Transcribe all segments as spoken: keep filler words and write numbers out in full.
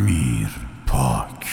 امیر پاک.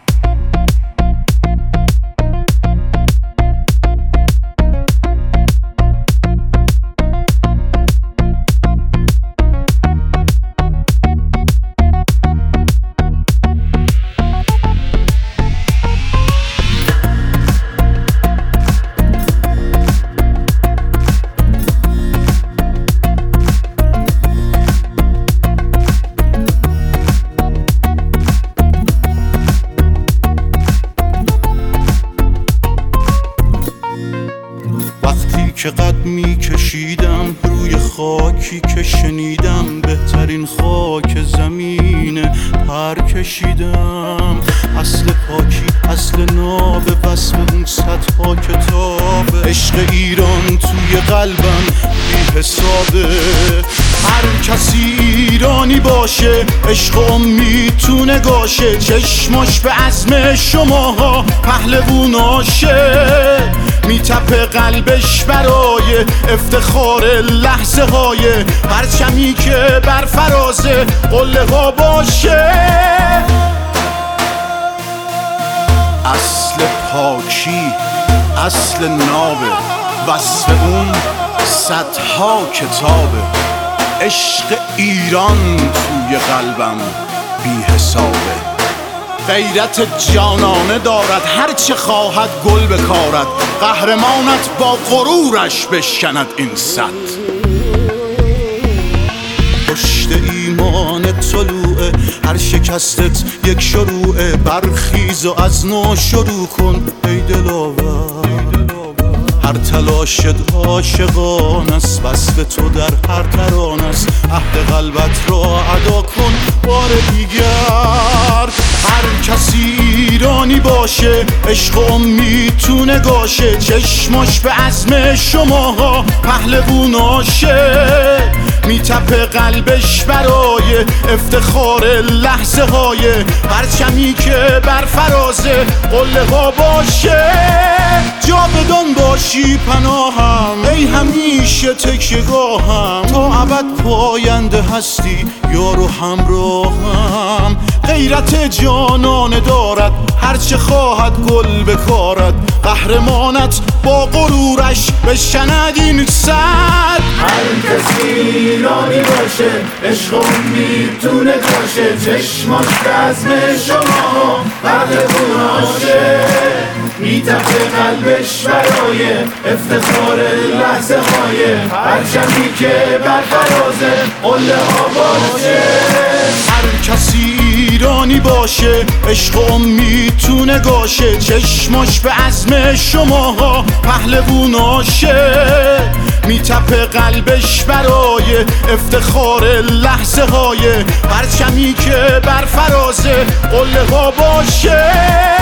که قد می کشیدم روی خاکی که شنیدم بهترین خاک زمینه، پر کشیدم. اصل پاکی اصل ناب، وصف اون صدها کتاب. عشق ایران توی قلبم بی حسابه. هر کسی ایرانی باشه عشق امید تو نگاشه. چشماش به عزم شماها پهلووناشه. میتپه قلبش برای افتخار لحظه های پرچمی که بر فراز قله ها باشه. اصل پاکی اصل نابه، وصف اون صدها کتابه. عشق ایران توی قلبم بی حسابه. غیرت جانانه دارد، هرچه خواهد گل بکارد. قهرمانت با غرورش بشکند این سد. پشت ایمان طلوعه، هر شکستت یک شروعه. برخیز و از نو شروع کن ای دلاور. هر تلاشت عاشقان است، وصف تو در هر ترانه است. عهد قلبت را ادا کن بار دیگر. هر کسی ایرانی باشه عشق امید تو نگاشه. چشماش به عزم شماها پهلووناشه. میتپه قلبش برای افتخار لحظه های پرچمی که بر فراز قله ها باشه. جاودان باشی پناهم، ای همیشه تکیه‌گاهم. تا ابد پاینده هستی یار و همراهم. غیرت جانانه دارد، هرچه خواهد گل بکارد. قهرمانت با غرورش بشکند این سد. هر کسی ایرانی باشه عشق امید تو نگاشه. چشماش به عزم شما پهلووناشه. میتپه قلبش برای افتخار لحظه های پرچمی که بر فراز قله ها باشه. هر کسی ایرانی باشه عشق امید تو نگاشه. چشماش به عزم شماها پهلووناشه. میتپه قلبش برای افتخار لحظه های پرچمی که بر فراز قله ها باشه.